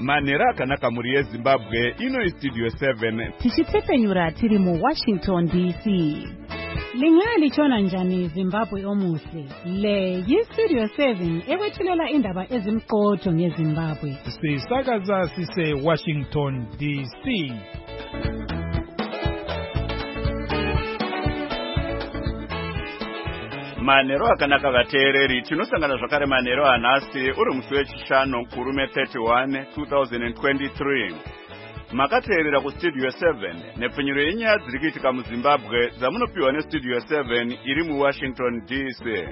Manera akanaka muri yeZimbabwe ino Studio 7 tichitsepenyura tiri mu Washington DC. Lingali chona njani Zimbabwe omuhle. Le yiStudio 7 ewethulela indaba ezimqotho ngeZimbabwe. Sisakaza sise Washington DC. Manero akanaka vateereri tinosangana zvakare manero anhasi uri musi wechishanu kurume 31 2023. Makateerera kuStudio 7 nepfunyiro yenyaya dziri kuitika muZimbabwe dzamunopiwa neStudio 7 iri muWashington DC.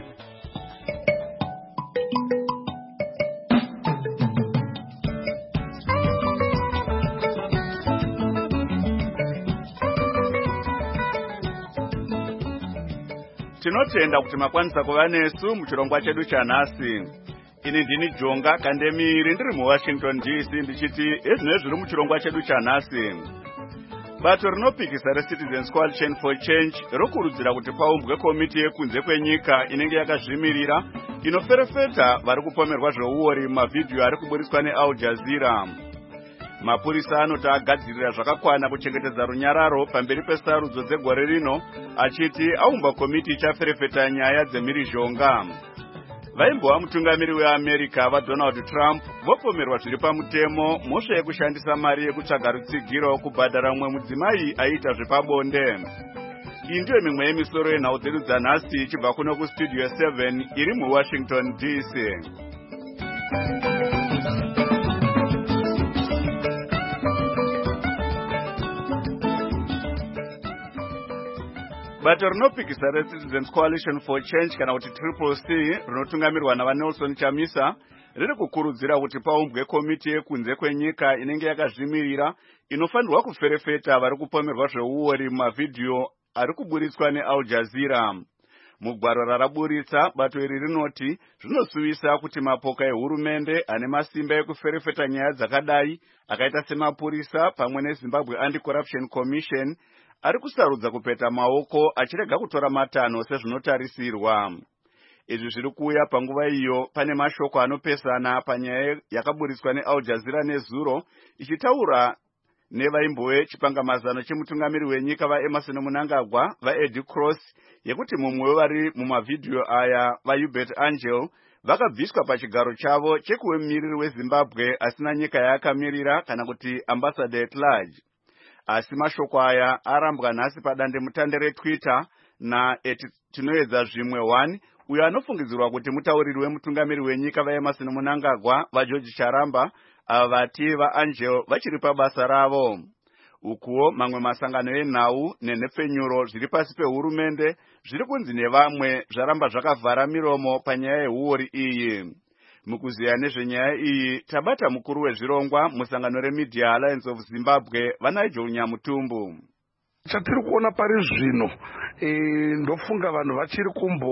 Tinotenda kuti makwanisa kuva nesu muchirongwa chedu chanhasi. Ini ndini Jonga Kandemiri ndiri muWashington DC ndichiti ezvinezvi zviri muchirongwa chedu chanhasi. Bato rinopikisa reCitizens Coalition for Change rokurudzira kuti paumbwe komiti yekunze kwenyika inenge yakazvimirira inoferefeta vari kupomerwa zveuori mavhidhiyo ari kuburiswa neAl Jazeera. Mapurisa anoti agadzirira zvakakwana kuchengetedza runyararo pamberi pesarudzo dzegore rino, achiti aumba komiti ichaferefeta nyaya dzemhirizhonga. Vaimbova mutungamiri weAmerica vaDonald Trump vopomerwa zviri pamutemo mhosva yekushandisa mari yekutsvaga rutsigiro kubhadhara mumwe mudzimai aiita zvepabonde. Iyi ndiyo mimwe yemisoro yenhau dzedu dzanhasi ichibva kuno kuStudio 7 iri muWashington DC. Bato rinopikisa reCitizens Coalition for Change kana kuti CCC rinotungamirwa naVaNelson Chamisa riri kukurudzira kuti paumbwe komiti yekunze kwenyika inenge yakazvimirira inofanirwa kuferefeta vari kupomerwa zveuori mumavhidhiyo ari kuburitswa neAl Jazeera. Mugwaro raraburitsa, bato iri rinoti zvinosuvisa kuti mapoka ehurumende ane masimba ekuferefeta nyaya dzakadai akaita semapurisa pamwe neZimbabwe Anti-Corruption Commission ari kusarudza kupeta maoko achirega kutora matanho sezvinotarisirwa. Izvi zviri kuuya panguva iyo pane mashoko anopesana panyaya yakaburiswa neAl Jazeera nezuro ichitaura nevaimbove chipangamazano chemutungamiri wenyika vaEmmerson Mnangagwa vaEddie Cross yekuti mumwe wevari mumavhidhiyo aya vaHubert Angel vakabviswa pachigaro chavo chekuve mumiriri weZimbabwe asina nyika yaakamirira kana kuti ambassador at large. Asi mashoko aya arambwa nhasi padandemutande reTwitter tinoedza zvimwe 1 uyo anofungidzirwa kuti mutauriri wemutungamiri wenyika vaEmmerson Mnangagwa vaGeorge Charamba ava vati vaAngel vachiri pabasa ravo. Ukuwo mamwe masangano enhau nenhepfenyuro zviri pasi pehurumende zviri kunzi nevamwe zvaramba zvakavhara miromo panyaya yeuori iyi. Mukuziya nezvenyaya iyi tabata mukuru wezvirongwa musangano reMedia Alliance of Zimbabwe vaNigel Nyamutumbu. Chatiri kuona pari zvino ndofunga vanhu vachiri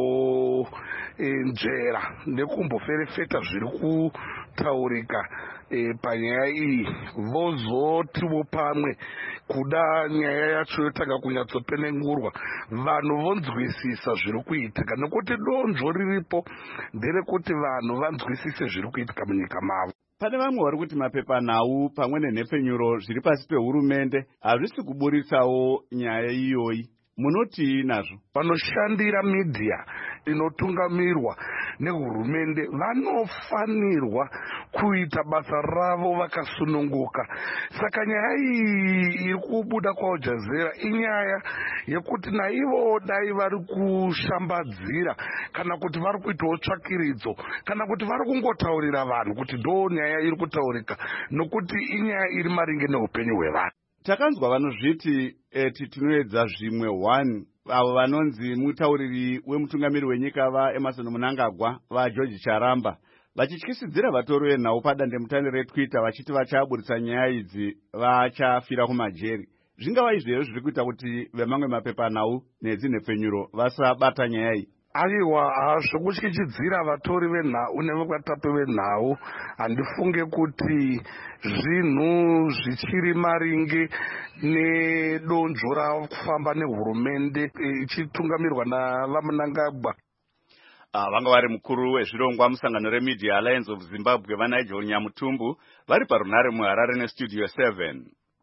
kumbonzvera nekumboferefeta zviri kutaurika panyaya iyi, vozotiwo pamwe kuda nyaya yacho yotanga kunyatsopenengurwa vanhu vonzwisisa zviri kuitika, nekuti donzvo riripo nderekuti vanhu vanzwisise zviri kuitika munyika mavo. Pane vamwe vari kuti mapepanhau pamwe nenhepfenyuro zviri pasi pehurumende hazvisi kuburitsawo nyaya iyoyi. Munoti nazvo? Vanoshandira media inotungamirwa nehurumende vanofanirwa kuita basa ravo vakasununguka. Saka nyaya iyi iri kubuda kwaAl Jazeera inyaya yekuti naivo dai vari kushambadzira kana kuti vari kuitawo tsvakiridzo kana kuti vari kungotaurira vanhu kuti ndo nyaya iri kutaurika, nokuti inyaya iri maringe neupenyu hwevanhu. Takanzwa vanozviti tinoedza zvimwe 1 avo vanonzi mutauriri wemutungamiri wenyika vaEmmerson Mnangagwa vaGeorge Charamba vachityisidzira vatori venhau padandemutande reTwitter vachiti vachaburitsa nyaya idzi vachafira kumajeri. Zvingava izvozvo zviri kuita kuti vemamwe mapepanhau nedzinhepfenyuro vasabata nyaya iyi? Aiwa, zvokutyidzidzira vatori venhau nevakatapi venhau handifunge kuti zvinhu zvichiri maringe nedonzvo rakufamba nehurumende ichitungamirwa navaMnangagwa. Vanga vari mukuru wezvirongwa musangano reMedia Alliance of Zimbabwe vaNigel Nyamutumbu vari parunare muHarare neStudio 7.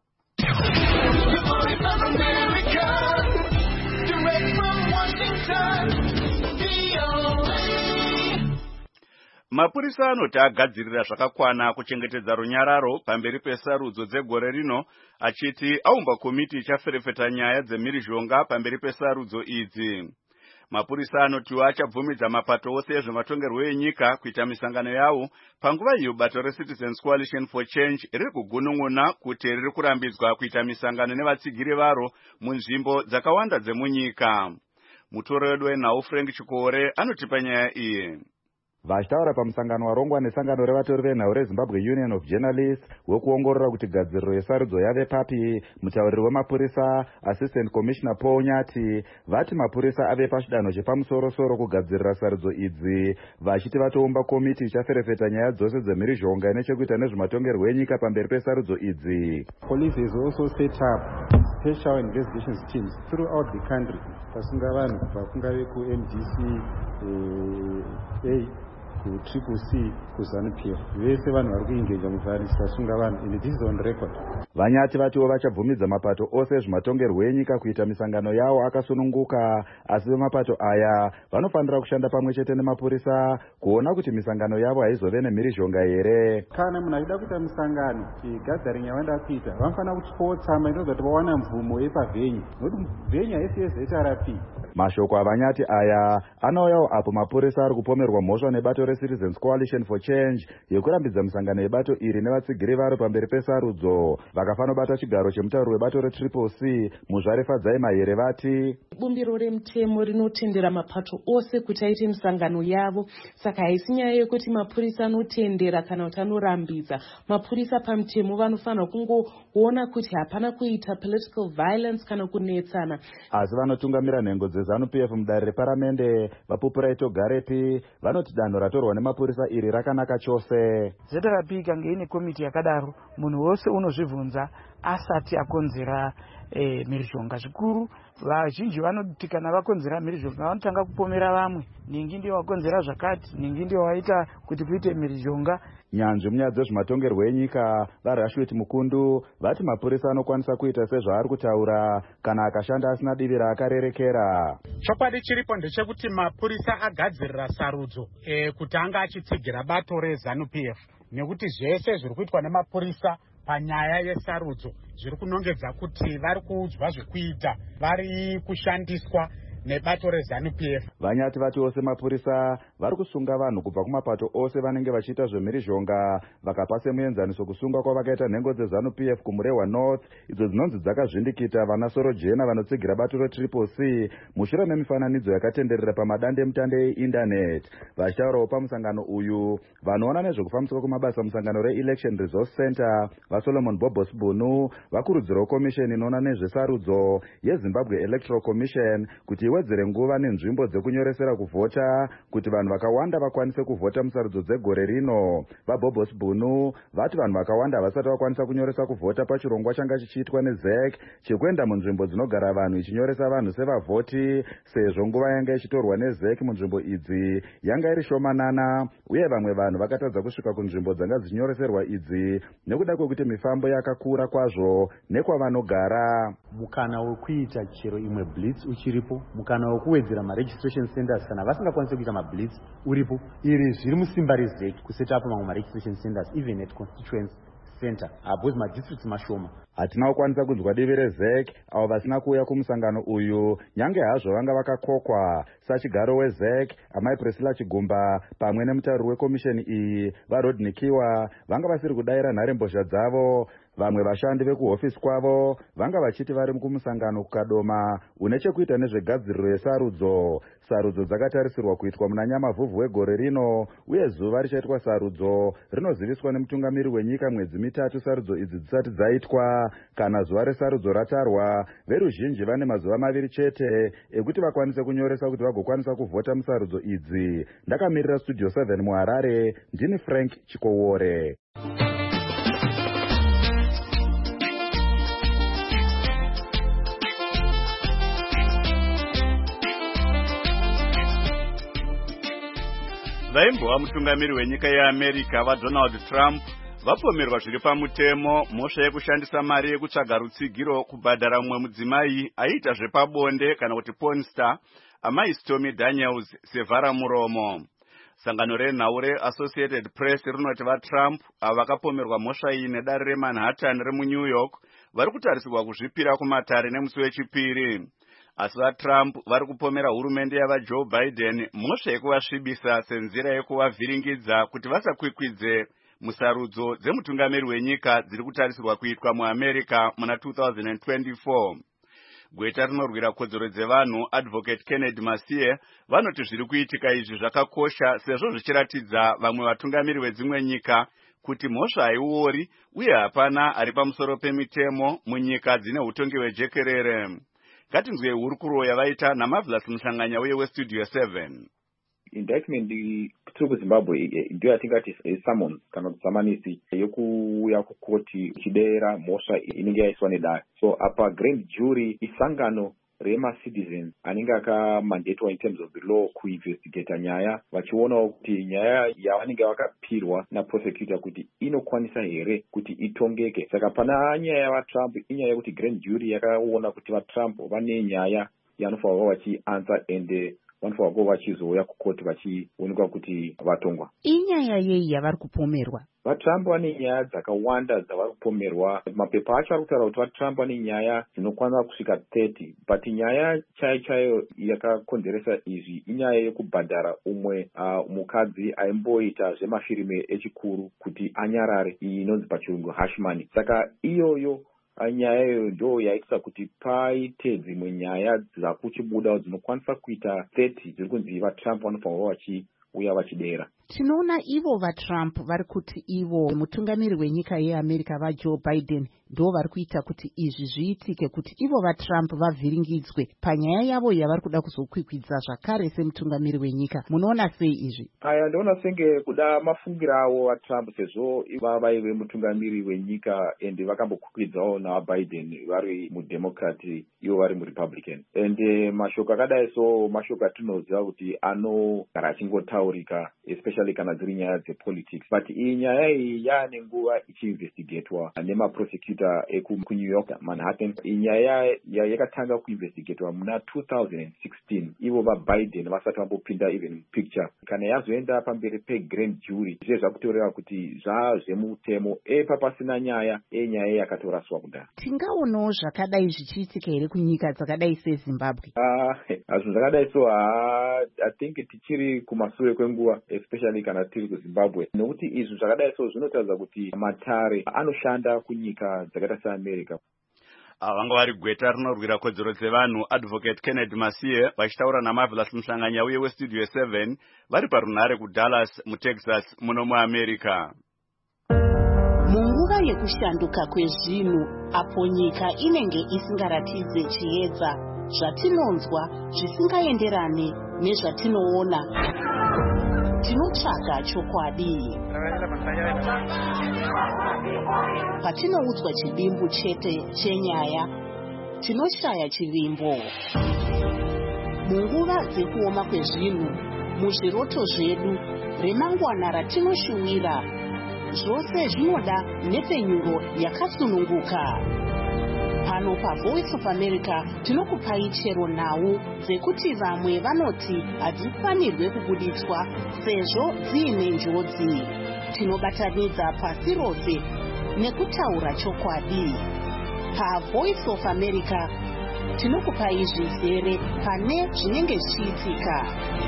Mapurisa anoti agadzirira zvakakwana kuchengetedza runyararo pamberi pesarudzo dzegore rino, achiti aumba komiti ichaferefeta nyaya dzemhirizhonga pamberi pesarudzo idzi. Mapurisa anotiwo achabvumidza mapato ose ezvematongerwo enyika kuita misangano yawo panguva iyo bato reCitizens Coalition for Change riri kugunun'una kuti riri kurambidzwa kuita misangano nevatsigiri varo munzvimbo dzakawanda dzemunyika. Mutoro wedu wenhau Frank Chikore anotipa nyaya iyi. Vachitaura pamusangano warongwa nesangano revatori venhau reZimbabwe Union of Journalists wekuongorora kuti gadziriro yesarudzo yave papi, mutauriri wemapurisa Assistant Commissioner Paul Nyati vati mapurisa ave pachidanho chepamusoro-soro kugadzirira sarudzo idzi, vachiti vatoumba komiti ichaferefeta nyaya dzose dzemhirizhonga inechekuita nezvematongerwo enyika pamberi pesarudzo idzi. Police has also set up special investigations teams throughout the country. Pasunga vanhu kubva kungave kuMDC Triple C kuZANU-PF vese vanhu vari kuingeja muvharisi vasunga vanhu, and this is on record. Vanyati vatiwo vachabvumidza mapato ose ezvematongerwo enyika kuita misangano yawo akasununguka, asi vemapato aya vanofanira kushanda pamwe chete nemapurisa kuona kuti misangano yavo haizove nemhirizhonga here. Kana munhu achida kuita misangano gathering yavanoda kuita vanofanira kutsama inoita kuti vawana mvumo yepavhenyu, nokuti vhenyu haisi yeZRP. Mashoko avanyati aya anouyawo apo mapurisa ari kupomerwa mhosva nebato reCitizens Coalition for Change yekurambidza misangano yebato iri nevatsigiri varo pamberi pesarudzo. Vakafanobata chigaro chemutauri webato reTriple C Muzvare Fadzai Mahere vati bumbiro remutemo rinotendera mapato ose kuti aite misangano yavo, saka haisi nyaya yekuti mapurisa anotendera kana kuti anorambidza. Mapurisa pamutemo vanofanira kungoona kuti hapana kuita political violence kana kunetsana. Asi vanotungamira nhengo dzeZANU-PF mudare reparamende vaPupuraito Garepi vanoti danho ratorwa nemapurisa iri rakanaka chose. ZRP kange ine komiti yakadaro, munhu wose unozvibvunza asati akonzera mhirizhonga. Zvikuru vazhinji vanoti kana vakonzera mhirizhonga vanotanga kupomera vamwe, ningi ndiyo wakonzera zvakati, ningi ndiyo waita kuti kuite mhirizhonga. Nyanzvi munyaya dzezvematongerwo enyika vaRashwit Mukundu vati mapurisa anokwanisa kuita sezvaari kutaura kana akashanda asina divi raakarerekera. Chokwadi chiripo ndechekuti mapurisa agadzirira sarudzo kuti anga achitsigira bato reZANU-PF, nekuti zvese zviri kuitwa nemapurisa panyaya yesarudzo zviri kunongedza kuti vari kuudzwa zvekuita, vari kushandiswa nebato reZANU-PF. Vanyati vati ose mapurisa vari kusunga vanhu kubva kumapato ose vanenge vachiita zvemhirizhonga, vakapa semuenzaniso kusunga kwavakaita nhengo dzeZANU-PF kuMurehwa North, idzo dzinonzi dzakazvindikita vana Sorojena vanotsigira bato reTriple C mushure memifananidzo yakatenderera pamadandemutande eindaneti. Vachitaurawo pamusangano uyu vanoona nezvekufambiswa kwamabasa musangano reElection Resource Center vaSolomon Bobos Bunu vakurudzirawo komisheni inoona nezvesarudzo yeZimbabwe Electoral Commission kuti iwedzere nguva nenzvimbo dzekunyoresera kuvhota kuti vanhu vakawanda vakwanise kuvhota musarudzo dzegore rino. VaBobos Bunu vati vanhu vakawanda havasati vakwanisa kunyoresa kuvhota pachirongwa changa chichiitwa neZEC chekuenda munzvimbo dzinogara vanhu ichinyoresa vanhu sevavhoti, sezvo nguva yanga ichitorwa neZEC munzvimbo idzi yanga iri shomanana, uye vamwe vanhu vakatadza kusvika kunzvimbo dzanga dzichinyoreserwa idzi nekuda kwekuti mifambo yakakura kwazvo nekwavanogara. Mukana wekuita chero imwe blitz uchiripo, mukana wekuwedzera maregistration centers kana vasingakwanisi kuita mablitz uripo. Iri zviri musimba reZEC kuseta up mamwe maregistration centers even at constituency center because madistricts mashoma. Hatina kukwanisa kunzwa divi reZEC avo vasina kuuya kumusangano uyu, nyange hazvo vanga vakakokwa. Sachigaro weZEC amai Priscilla Chigumba pamwe nemutauri wekomisheni iyi vaRodney Kiwa vanga vasiri kudayira nharembozha dzavo. Vamwe vashandi vekuhofisi kwavo vanga vachiti vari kumusangano kukadoma une chekuita nezvegadziriro yesarudzo. Sarudzo dzakatarisirwa kuitwa muna Nyamavhuvhu wegore rino, uye zuva richaitwa sarudzo rinoziviswa nemutungamiri wenyika mwedzi mitatu sarudzo idzi dzisati dzaitwa. Kana zuva resarudzo ratarwa, veruzhinji vane mazuva maviri chete ekuti vakwanise kunyoresa kuti vagokwanisa kuvhota musarudzo idzi. Ndakamirira Studio 7 muHarare, ndini Frank Chikowore. Vaimbova mutungamiri wenyika yeAmerica vaDonald Trump vapomerwa zviri pamutemo mhosva yekushandisa mari yekutsvaga rutsigiro kubhadhara mumwe mudzimai aiita zvepabonde kana kuti porn star amai Stormy Daniels sevhara muromo. Sangano renhau reAssociated Press rinoti vaTrump ava vakapomerwa mhosva iyi nedare reManhattan remuNew York vari kutarisirwa kuzvipira kumatare nemusi wechipiri. Asi vaTrump vari kupomera hurumende yavaJoe Biden mhosva yekuvasvibisa senzira yekuvavhiringidza kuti vasakwikwidze musarudzo dzemutungamiri wenyika dziri kutarisirwa kuitwa muAmerica muna 2024. Gweta rinorwira kodzero dzevanhu Advocate Kennedy Masie vanoti zviri kuitika izvi zvakakosha sezvo zvichiratidza vamwe vatungamiri vedzimwe nyika kuti mhosva haiori uye hapana ari pamusoro pemitemo munyika dzine utongi hwejekerere. Ngatinzwe hurukuro yavaita naMarvelous Muhlanganya uye weStudio 7. Indictment tiri kuZimbabwe ndio yatingati summons kana kutsamanisi yokuuya kukoti ichidera mhosva inenge yaiswa nedare. So apa grand jury isangano rema-citizens anenge akamandatwa in terms of the law kuinvestigata nyaya vachionawo kuti nyaya yavanenge vakapirwa naprosecutor kuti inokwanisa here kuti itongeke. Saka pana nyaya yavaTrump inyaya yekuti grand jury yakaona kuti vaTrump vane nyaya yanofanirwa vachiansa ende vanofanirwa kuva vachizouya kukoti vachionekwa kuti vatongwa. Inyaya yei yavari kupomerwa? VaTrump vane nyaya dzakawanda dzavari kupomerwa. Mapepa acho ari kutaura kuti vaTrump vane nyaya dzinokwanisa kusvika 30, but nyaya chaiyo yakakonzeresa izvi inyaya yekubhadhara umwe mukadzi aimboita zvemafirime echikuru kuti anyarare, iyi inonzi pachirungu hush money. Saka iyoyo nyaya iyoyo ndo yaitisa kuti paite dzimwe nyaya dzakuchibuda dzinokwanisa kuita 30 dziri kunzi vaTrump vanofanirwa vachiuya vachidera. Tinoona ivo vaTrump vari kuti ivo mutungamiri wenyika yeAmerica vaJoe Biden ndo vari kuita kuti izvi zviitike, kuti ivo vaTrump vavhiringidzwe panyaya yavo yavari kuda kuzokwikwidza zvakare semutungamiri wenyika. Munoona sei izvi? Aya ndoona senge kuda mafungira avo vaTrump sezvo vaive mutungamiri wenyika ende vakambokwidzawo navaBiden vari mudemocrat ivo vari muRepublican. Ende mashoko akadai so mashoko atinoziva kuti anogara achingotaurika especially kana dziri nyaya dzepolitics. But iyi nyaya iyi yaane nguva ichiinvestigatwa nemaprosecutor ekuNew York Manhattan. Iyi nyaya yakatanga kuinvestigatwa muna 2016 ivo vaBiden vasati vambopinda even picture. Kana yazoenda pamberi pegrand jury zve zvakutoreva kuti zvazvemutemo papasina nyaya nyaya yakatoraswa kudhara. Tingaonawo zvakadai zvichiitika here kunyika dzakadai seZimbabwe? Zvinhu zvakadai so I think tichiri kumashure kwenguva especially kana tiri kuZimbabwe, nekuti izvi zvakadai so zvinotaridza kuti matare anoshanda kunyika dzakaita seAmerica. Vanga vari gweta rinorwira kodzero dzevanhu Advocate Kennedy Masie vachitaura naMarvelous Muhlanganya uye weStudio 7 vari parunhare kuDallas muTexas muno muAmerica. Munguva yekushanduka kwezvinhu apo nyika inenge isingaratidze chiedza, zvatinonzwa zvisingaenderane nezvatinoona, tinotsvaga chokwadi. Patinoudzwa chivimbo chete chenyaya, tinoshaya chivimbo. Munguva dzekuoma kwezvinhu, muzviroto zvedu, remangwana ratinoshuwira, zvose zvinoda nepfenyuro yakasununguka. Pano paVoice of America tinokupai chero nhau dzekuti vamwe vanoti hadzifanirwe kubuditswa sezvo dziine njodzi. Tinobatanidza pasi rose nekutaura chokwadi. PaVoice of America tinokupai zvizere pane zvinenge zvichiitika.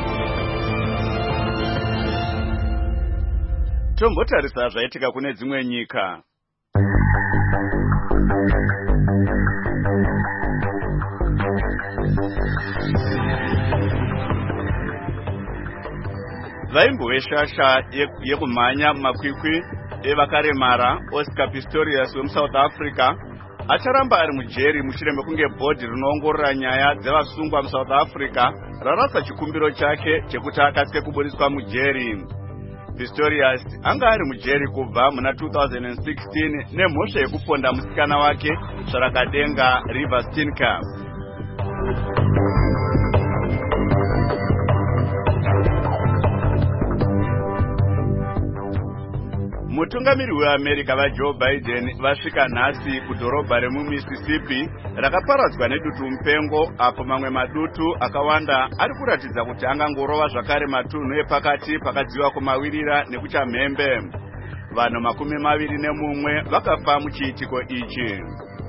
Tombotarisa zvaitika kune dzimwe nyika. Vaimbove shasha yekumhanya makwikwi evakaremara Oscar Pistorius wemuSouth Africa acharamba ari mujeri mushure mekunge bhodhi rinoongorora nyaya dzevasungwa muSouth Africa rarasa chikumbiro chake chekuti akasike kubudiswa mujeri. Pistorius anga ari mujeri kubva muna 2016 nemhosva yekuponda musikana wake Tsvarakadenga River Steenkamp. Mutungamiri weAmerica vaJoe Biden vasvika nhasi kudhorobha remuMississippi rakaparadzwa nedutu mupengo, apo mamwe madutu akawanda ari kuratidza kuti angangorova zvakare matunhu epakati pakadziva kumawirira nekuchamhembe. Vanhu 21 vakafa muchiitiko ichi.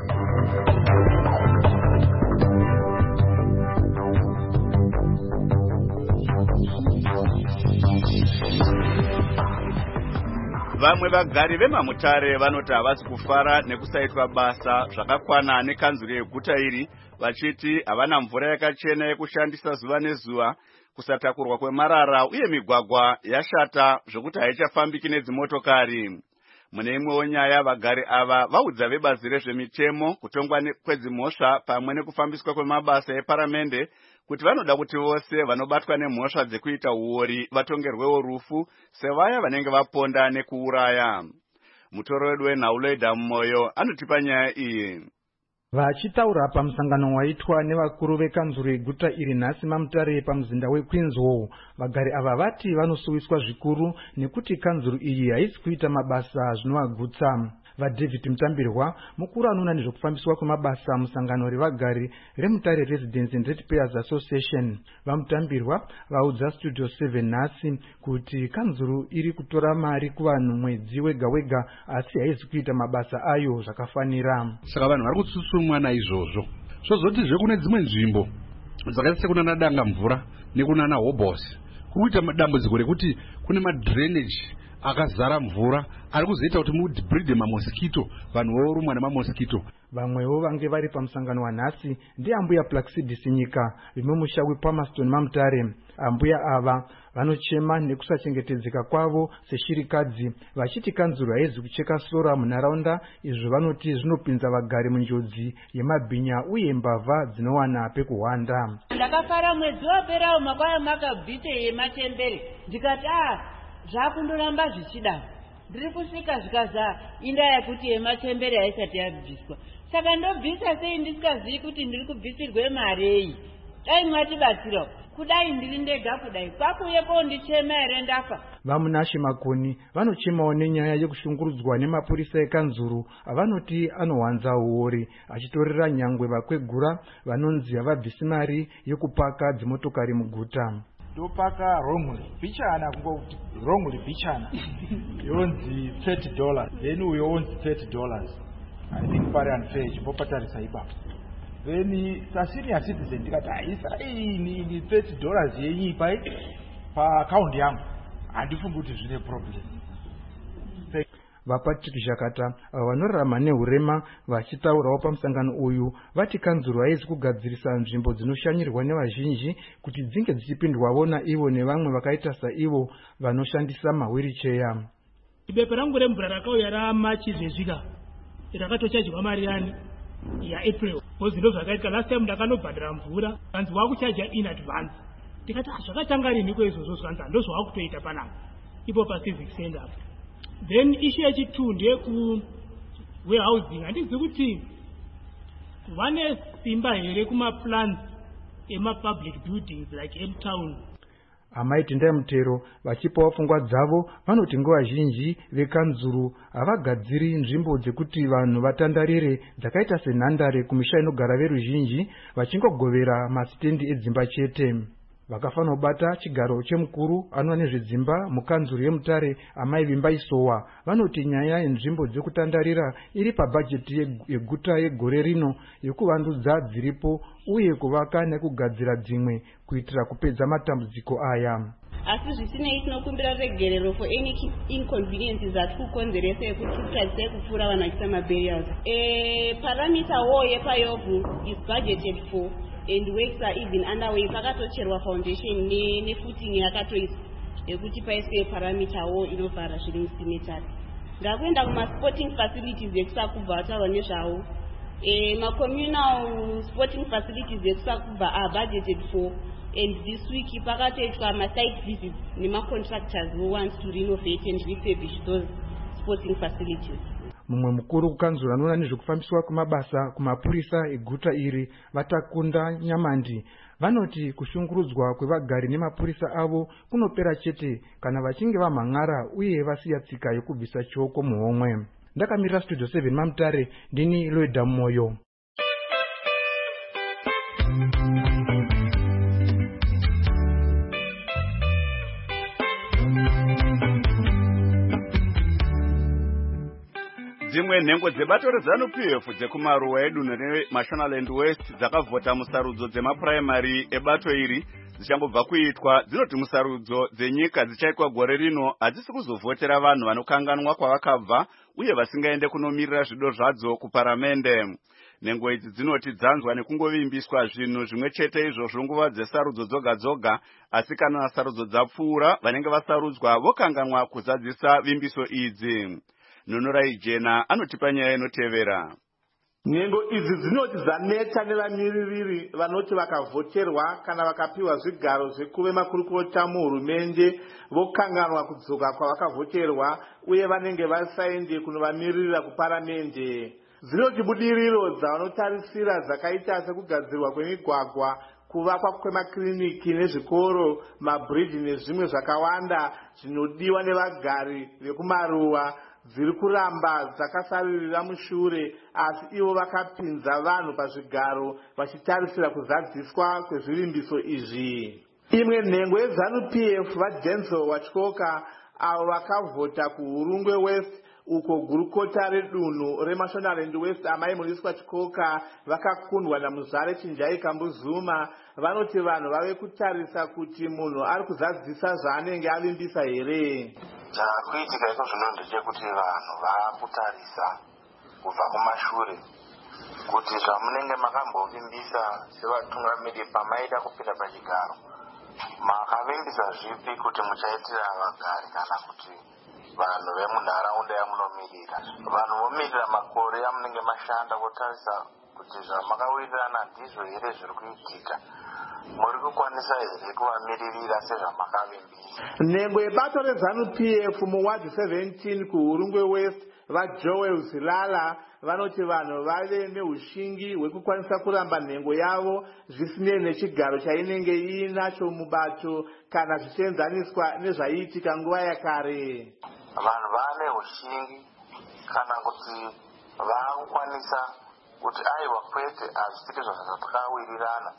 Vamwe vagari vemaMutare vanoti havasi kufara nekusaitwa basa zvakakwana nekanzuro yeguta iri, vachiti havana mvura yakachena yekushandisa zuva nezuva, kusatakurwa kwemarara uye migwagwa yashata zvokuti haichafambiki nedzimotokari. Mune imwewo nyaya, vagari ava vaudza vebazi rezvemitemo, kutongwa kwedzimhosva pamwe nekufambiswa kwemabasa eparamende kuti vanoda kuti vose vanobatwa nemhosva dzekuita uori vatongerwewo rufu sevaya vanenge vaponda nekuuraya. Mutoro wedu weNhauloida Mmoyo anotipa nyaya iyi. Vachitaura pamusangano waitwa nevakuru vekanzuro yeguta iri nhasi maMutare pamuzinda weQueenswall, vagari ava vati vanosuwiswa zvikuru nekuti kanzuro iyi haisi kuita mabasa zvinovagutsa. VaDavid Mutambirwa, mukuru anoona nezvekufambiswa kwemabasa musangano revagari reMutare Residents and Ratepayers Association, vaMutambirwa vaudza Studio 7 nhasi kuti kanzuro iri kutora mari kuvanhu mwedzi wega wega asi haisi kuita mabasa ayo zvakafanira. Saka vanhu vari kutsutsumwa naizvozvo. Zvozotizve kune dzimwe nzvimbo dzakaita sekunana Danga Mvura nekunana Hobos kuita dambudziko rekuti kune madrainage akazara mvura ari kuzoita kuti mudhibridhe mamoskito, vanhu vorumwa nemamoskito. Vamwewo vange vari pamusangano wanhasi ndiambuya Plaxidis Nyika vemumusha wePalmerston maMutare. Ambuya ava vanochema nekusachengetedzeka kwavo seshirikadzi, vachiti kanzuro haizi kucheka sora munharaunda, izvo vanoti zvinopinza vagari munjodzi yemabhinya uye mbavha dzinowana pekuhwanda. Ndakafara mwedzi waperawo makwaya makabvise yematembere, ndikati zvakundoramba zvichida. Ndiri kusvika zvikaza inda yekuti yematembere haisati yabviswa. Saka ndobvisa sei ndisingazivi kuti ndiri kubvisirwe marei? Dai mwatibatsirawo. Kudai ndiri ndega kudai kwakuyepo ndichema here ndafa. VaMunashe Makoni vanochemawo nenyaya yekushungurudzwa nemapurisa ekanzuro avanoti anowanza uori, achitorera nyangwe vakwegura vanonzi havabvisi mari yekupaka dzimotokari muguta. Ndopaka wrongly bichana kungoti wrongly bichana yonzi $30, then we own $30. I think very unfair chipopatarisa ipapo. Then senior citizen ndikati haisa ini $30 yenyi pa account yangu handifungi kuti zvine problem. VaPatrick Shakata vanorarama nehurema vachitaurawo pamusangano uyu vati kanzuro haizi kugadzirisa nzvimbo dzinoshanyirwa nevazhinji kuti dzinge dzichipindwawo naivo nevamwe vakaita saivo vanoshandisa mawiricheya. Bepa rangu remvura rakauya raMachi zvezvika rakatochajwa mari yani yaApril, because ndozvakaitika last time ndakanobhadhara mvura kanzi wakuchaja in advance. Ndikati zvakatanga riniko izvozvo zvanzi ndozvakutoita panapa ipo pacivic center. Then issue yechitu ndeyekuwarehousing, handizivi kuti vane simba here kumaplans emapublic buildings like M-Town. Amaiti Ndemutero vachipawo pfungwa dzavo vanoti nguva zhinji vekanzuro havagadziri nzvimbo dzekuti vanhu vatandarire dzakaita senhandare kumisha inogara veruzhinji, vachingogovera masitendi edzimba chete. Vakafanira kubata chigaro chemukuru anoona nezvedzimba mukanzuro yeMutare Amai Vimbaisowa vanoti nyaya yenzvimbo dzekutandarira iri pabhajeti yeguta yegore rino yekuvandudza dziripo uye kuvaka nekugadzira dzimwe kuitira kupedza matambudziko aya. Asi zvisinei tinokumbira regerero for any inconveniences atikukonzeresa ekuti kutadzisa kupfuura vanhu vachiita maburials. Parameter wall yepaYovu is budgeted for and works are even underway. Pakatocherwa foundation nefooting yakatoiswa yekuti paiswe parameter wall inovhara zviri musimetari. Ngakuenda kumasporting facilities ekusakubva vataurwa nezvavo. Communal sporting facilities ekusakubva are budgeted for, and this week pakatoitwa site visits contractors who want to renovate and refurbish those sporting facilities. mumwe mukuru kukanzura anoona nezvekufambiswa kwemabasa kumapurisa eguta iri Vatakunda Nyamandi vanoti kushungurudzwa kwevagari nemapurisa avo kunopera chete kana vachinge vamhan'ara uye vasiya tsika yokubvisa chioko muhomwe. Ndakamirira Studio 7 Mamutare, ndini Loida Moyo. Dzimwe nhengo dzebato reZANU-PF dzekumaruwa edunhu reMashonaland West dzakavhota musarudzo dzemapuraimari ebato iri dzichangobva kuitwa. Dzinoti musarudzo dzenyika dzichaitwa gore rino hadzisi kuzovhotera vanhu vanokanganwa kwavakabva uye vasingaende kunomirira zvido zvadzo kuparamende. Nhengo idzi dzinoti dzanzwa nekungovimbiswa zvinhu zvimwe chete izvozvo nguva dzesarudzo dzoga dzoga, asi kana sarudzo dzapfuura vanenge vasarudzwa vokanganwa kuzadzisa vimbiso idzi. Nunurai Jena anotipa nyaya inotevera. Nhengo idzi dzinoti dzaneta nevamiririri vanoti vakavhoterwa kana vakapiwa zvigaro zvekuve makurukota muhurumende vokanganwa kudzoka kwavakavhoterwa uye vanenge vasaende kunovamiririra kuparamende. Dzinoti budiriro dzavanotarisira dzakaita sekugadzirwa kwemigwagwa, kuvakwa kwemakiriniki nezvikoro, mabhiriji nezvimwe zvakawanda zvinodiwa nevagari vekumaruwa dziri kuramba dzakasaririra mushure, asi ivo vakapinza vanhu pazvigaro vachitarisira kuzadziswa kwezvivimbiso izvi. Imwe nhengo yeZANU-PF vaDenzel Watyoka avo vakavhota kuHurungwe West uko gurukota redunhu reMashonaland West amai Muriswa Chikoka vakakundwa naMuzvare Chinjai Kambuzuma, vanoti vanhu vave kutarisa kuti munhu ari kuzadzisa zvaanenge avimbisa here. Chakuitika iko zvino ndechekuti vanhu vakutarisa kubva kumashure kuti zvamunenge makambovimbisa sevatungamiri pamaida kupinda pachigaro makavimbisa zvipi kuti muchaitira vagari kana kuti vanhu vemunharaunda yamunomirira. Vanhu vomirira makore yamunenge mashanda votarisa kuti zvamakawirirana ndizvo here zviri kuitika. Muri kukwanisa here kuvamiririra sezvamakavimbisa. Nhengo yebato reZANU-PF muwadi 17 kuHurungwe West vaJoel Zilala vanoti vanhu vave neushingi hwekukwanisa kuramba nhengo yavo zvisinei nechigaro chainenge iinacho mubato kana zvichienzaniswa nezvaiitika nguva yakare. Vanhu vane ushingi kana kuti vakukwanisa kuti aiwa kwete hazvitike zvazvatakawirirana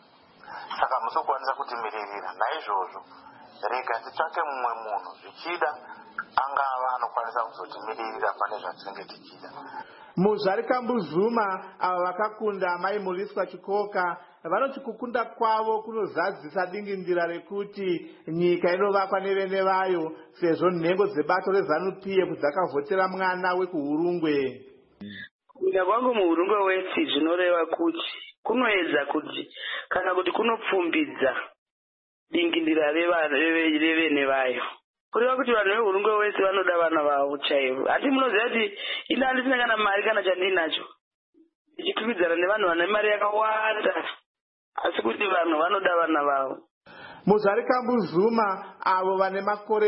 saka musokwanisa kutimiririra. Naizvozvo rega titsvake mumwe munhu zvichida angava anokwanisa kuzotimiririra pane zvatinenge tichida. Muzvare Kambuzuma ava vakakunda amai Muriswa Chikoka vanoti kukunda kwavo kunozadzisa dingindira rekuti nyika inovakwa nevene vayo sezvo nhengo dzebato reZANU-PF dzakavhotera mwana wekuHurungwe. Kuda kwangu muHurungwe West zvinoreva kuti kunoedza kuti kana kuti kunopfumbidza dingindira revene vayo. Kureva kuti vanhu veHurungwe West vanoda vana vavo chaivo. Asi munoziva kuti ina handisina kana mari kana chandinacho ichikwikwidzana nevanhu vane mari yakawanda, asi kuti vanhu vanoda vana vavo. Muzvare Kambuzuma avo vane makore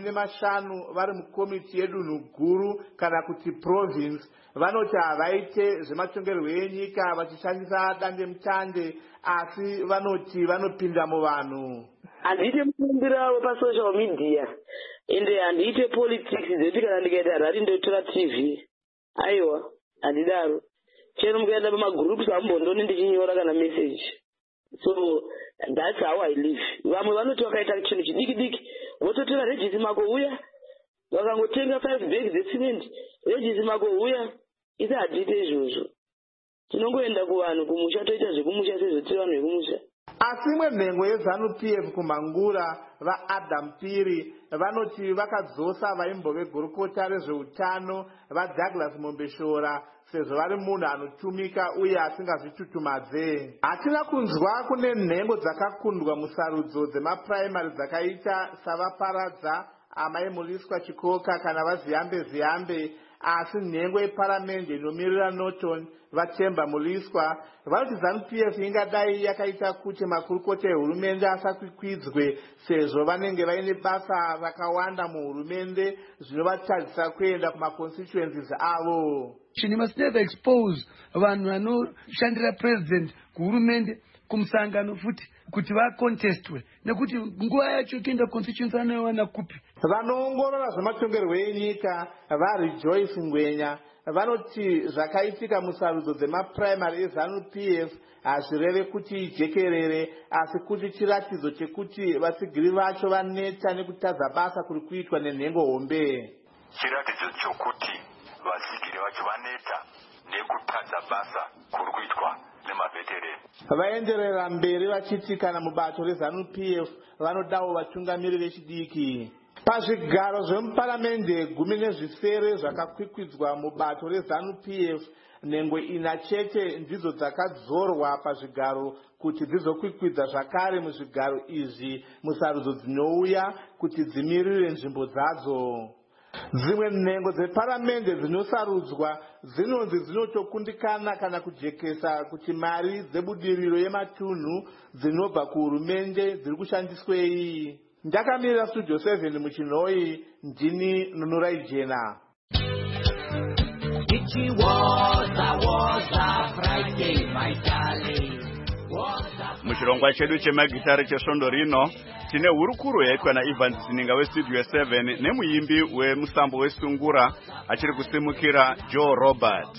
15 vari mukomiti yedunhu guru kana kuti province vanoti havaite zvematongerwo enyika vachishandisa dandemutande, asi vanoti vanopinda muvanhu. Handiite mukumbira wavo pasocial media ende handiite politics dzekuti kana ndikaita rari ndotora TV. Aiwa, handidaro. Chero mukaenda pamagroups hamumbondoni ndichinyora kana message. So that's how I live. Vamwe vanoti vakaita chinhu chidiki diki vototora regisi mako uya vakangotenga 5 bags dzecement regisi mako uya. Isi hatiite izvozvo. Tinongoenda kuvanhu kumusha toita zvekumusha sezvotiri vanhu vekumusha. Asi imwe nhengo yeZANU-PF kuMangura vaAdam Piri vanoti vakadzosa vaimbove gurukota rezveutano vaDouglas Mombeshora sezvo vari munhu anotumika uye asingazvitutumadze. Hatina kunzwa kune nhengo dzakakundwa musarudzo dzemapuraimari dzakaita savaparadza amai Muriswa Chikoka kana vaZiyambe Ziyambe, asi nhengo yeparamende inomirira Norton vachemba muliswa vanoti ZANU-PF ingadai yakaita kuti makurukota ehurumende asakwikwidzwe sezvo vanenge vaine basa rakawanda muhurumende zvinovatadzisa kuenda kumaconstituencies avo. You must never expose vanhu vanoshandira president kuhurumende kumusangano futi kuti vakontestwe nekuti nguva yacho kuenda constituency vanowana kupi. Vanoongorora zvematongerwo enyika vaRejoice Ngwenya vanoti zvakaitika musarudzo dzemapuraimari eZANU-PF hazvireve kuti ijekerere asi kuti chiratidzo chekuti vatsigiri vacho vaneta nekutadza basa kuri kuitwa nenhengo hombe. Chiratidzo chokuti vatsigiri vacho vaneta nekutadza basa kuri kuitwa nemaveterani. Vaenderera mberi vachiti kana mubato reZANU-PF vanodawo vatungamiri vechidiki. Pazvigaro zvemuparamende 17 zvakakwikwidzwa mubato reZANU-PF, nhengo 4 chete ndidzo dzakadzorwa pazvigaro kuti dzizokwikwidza zvakare muzvigaro izvi musarudzo dzinouya kuti dzimirire nzvimbo dzadzo. Dzimwe nhengo dzeparamende dzinosarudzwa dzinonzi dzinotokundikana kana kujekesa kuti mari dzebudiriro yematunhu dzinobva kuhurumende dziri kushandiswei. Ndakamirira Studio 7 muChinoi, ndini Nunurai Jena. Muchirongwa chedu chemagitare chesvondo rino tine hurukuro yaitwa naIvan Zininga weStudio 7 nemuimbi wemusambo weSungura achiri kusimukira Joe Robert.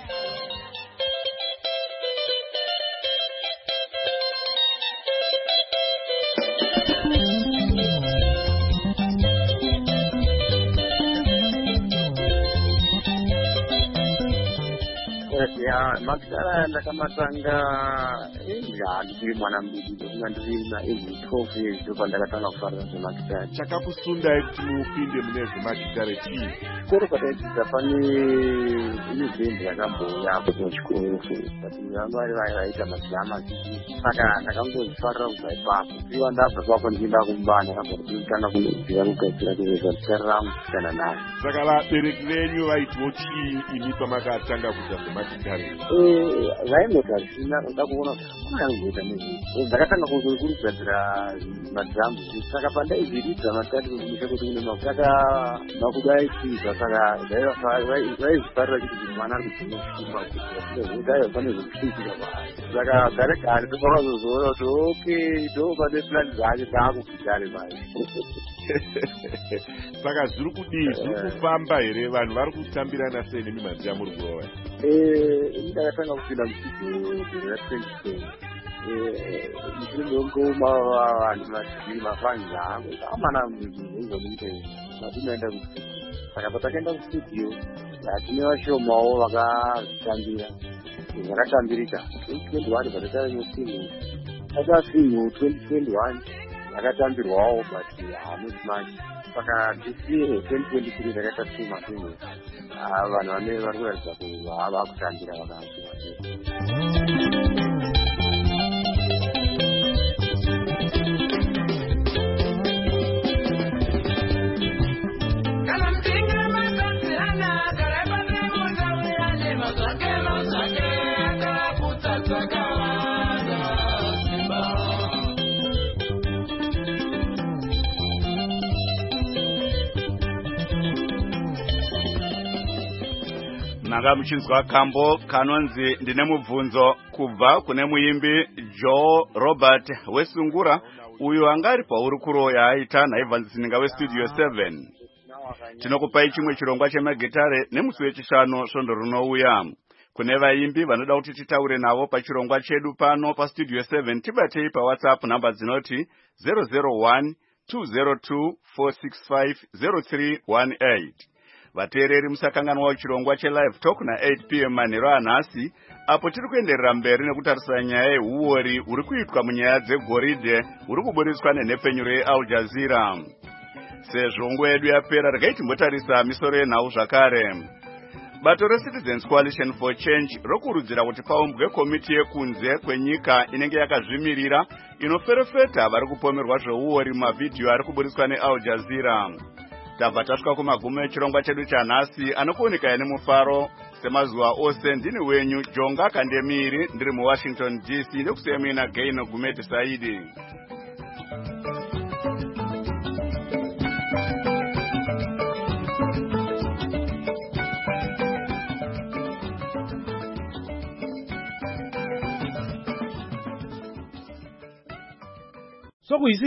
Magitara ndakamatanga ndiri mwana mudiki ndiri na 12 years ndipo ndakatanga kufarira zvemagitara. Chakakusundai kuti mupinde mune zvemagitara chii? Koro kwatadzidzira pane bhendi yakambouya kuchikoro kuti vanhu vaita mazama saka ndakangofarira kubva ipapo. Iwa ndabva ipapo ndichienda kumba ndakabva kudzidzira kugadzira kuwedza gitara rangu kana naye. Saka vabereki venyu vaitwo chii imi pamakatanga kuita zvemagitara? Vaingoti hazvina uda kuona kunyangoita nezvi ndakatanga kugadzira madhamu saka pandaidziridza matatu kuzimisha kuti kune saka makudai chiza saka vaizvifarira kuti mwana ari kudzimaudai pane zvokuitika saka gare gare topakazozoona kuti okay ndopane plani dzacho taakupitare mai. Saka zviri kudii, zviri kufamba here? Vanhu vari kutambirana sei nemimanzi muri kurova? Ndakatanga kupinda muchidzo ra2010 ndinongoma vanhu vachiri mafani angu amana muzomuite matinoenda kustudio. Saka patakaenda kustudio tine vashomawo vakazvitambira zvakatambirika 2021 patataimosimu tatafimu 2021 yakatambirwawo but hamuzimanyi. Saka this year 2023 ndakaita masimu vanhu vane vari kuratidza kuti vakutambira vakazima. Nanga muchinzwa kambo kanonzi ndine mubvunzo kubva kune muimbi Joe Robert weSungura uyo angari pahurukuro yaaita naIvan Zininga weStudio 7. Tinokupai chimwe chirongwa chemagitare nemusi wechishanu svondo rinouya. Kune vaimbi vanoda kuti titaure navo pachirongwa chedu pano paStudio 7 tibatei paWhatsApp namba dzinoti 001 202 465 0318. Vateereri musakanganwa chirongwa chelive talk na 8 p.m. manheru anhasi apo tiri kuenderera mberi nekutarisira nyaya yehuori huri kuitwa munyaya dzegoridhe huri kuburitswa nenhepfenyuro yeAl Jazeera. Sezvo nguva yedu yapera regai timbotarisa misoro yenhau zvakare. Bato reCitizens Coalition for Change rokurudzira kuti paumbwe komiti yekunze kwenyika inenge yakazvimirira inoferefeta vari kupomerwa zveuori mumavhidhiyo ari kuburitswa neAl Jazeera. Tabva tasvika kumagumo echirongwa chedu chanhasi anokuonekaya nemufaro semazuva ose ndini wenyu Jonga Kandemiri ndiri muWashington DC ndokusemina Gaino Gumeti Saidi. So